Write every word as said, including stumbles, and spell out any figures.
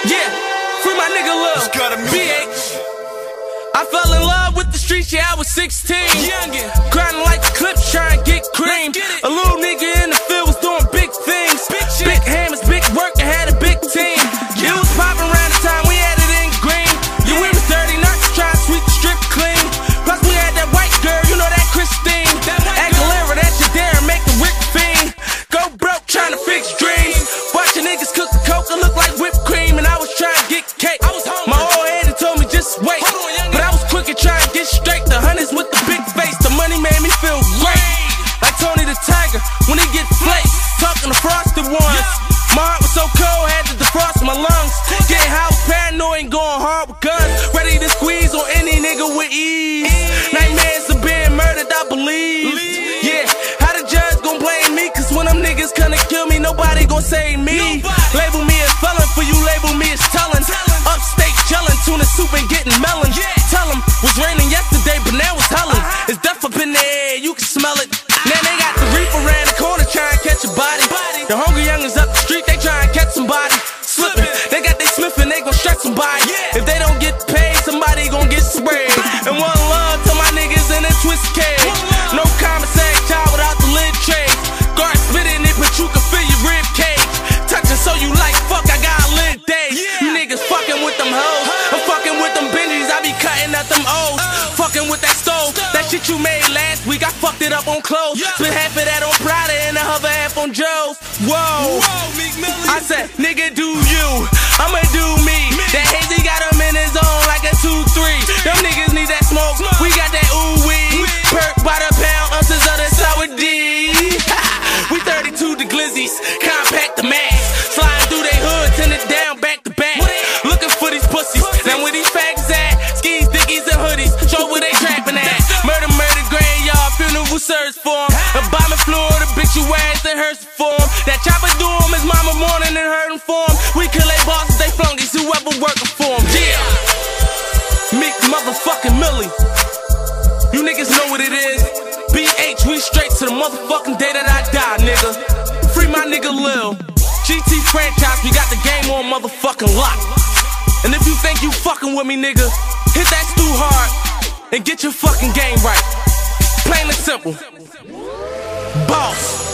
Yeah, free my nigga Lil B H. I fell in love with the streets, yeah, I was sixteen. Youngin', grinding like the Clips, trying to get cream. A little nigga in the field was doing big things. Big, big hammers, big work, and had a big team. It was poppin' around the time we had it in green. Yeah, we was dirty nuts, trying to sweep the strip clean. Plus we had that white girl, you know that Christine. Aguilera, that shit there, make the Rick fiend. Go broke, trying to fix dreams. Watching niggas cook the coke, it look like whipped cream. And I was trying to get cake. My old head had told me just wait. But I was quick at trying to get straight. The hundreds with the big face, the money made me feel great. Like Tony the Tiger, when he get flaked. Talking to frosted ones. My heart was so cold, had to defrost my lungs. Getting high, was paranoid and going hard with guns. Ready to squeeze on any nigga with ease. Nightmares of being murdered, I believe. Yeah, how the judge gon' blame me? Cause when them niggas gonna kill me, nobody gon' save me. Label me a felon, for you label me as telling. Upstate chillin', tuna soup and getting melon. Tell them, was raining yesterday, but now it's hellin'. It's death up in the air, you can smell it. Now they got the reaper around the corner trying to catch a body. The hungry youngins up the street, they trying to catch somebody. Slippin', they got they sniffin', they gon' stretch somebody. If they don't get paid, somebody gon' get sprayed. And one love to my niggas in a twist cage. No commissary child without the lid trade. Guard spittin' it, but you can feel your rib cage. Touchin' so you like, fuck, I got a lid day. You niggas fuckin' with them hoes. I'm fucking with them Benjis, I be cutting up them O's. Fucking with that stove, that shit you made last week, I fucked it up on clothes. Split half of that on Prada and the other half on Joe's. Whoa, I said, nigga, do you, I'ma do me. That hazy got him in his zone like a two three. Them niggas need that smoke, we got that ooh wee. Perk by the pound, ounces of the sour D. We thirty-two the glizzies, compact the max. Sliding through they hood, turn it down back to back. Looking for these pussies, now where these fags at? Skis, dickies, and hoodies, show where they trapping at. Murder, murder, graveyard, funeral service for 'em. The bombing Florida, bitch, you ass in hearse for 'em. That chopper do 'em, his mama mourning and hurting for 'em. We kill they bosses, they flunkies, whoever working for 'em. Yeah, Meek motherfucking Millie. You niggas know what it is. B H, we straight to the motherfucking day that I die, nigga. Free my nigga Lil. G T franchise, we got the game on motherfucking lock. And if you think you fucking with me, nigga, hit that stew hard and get your fucking game right. Plain and simple. Boss.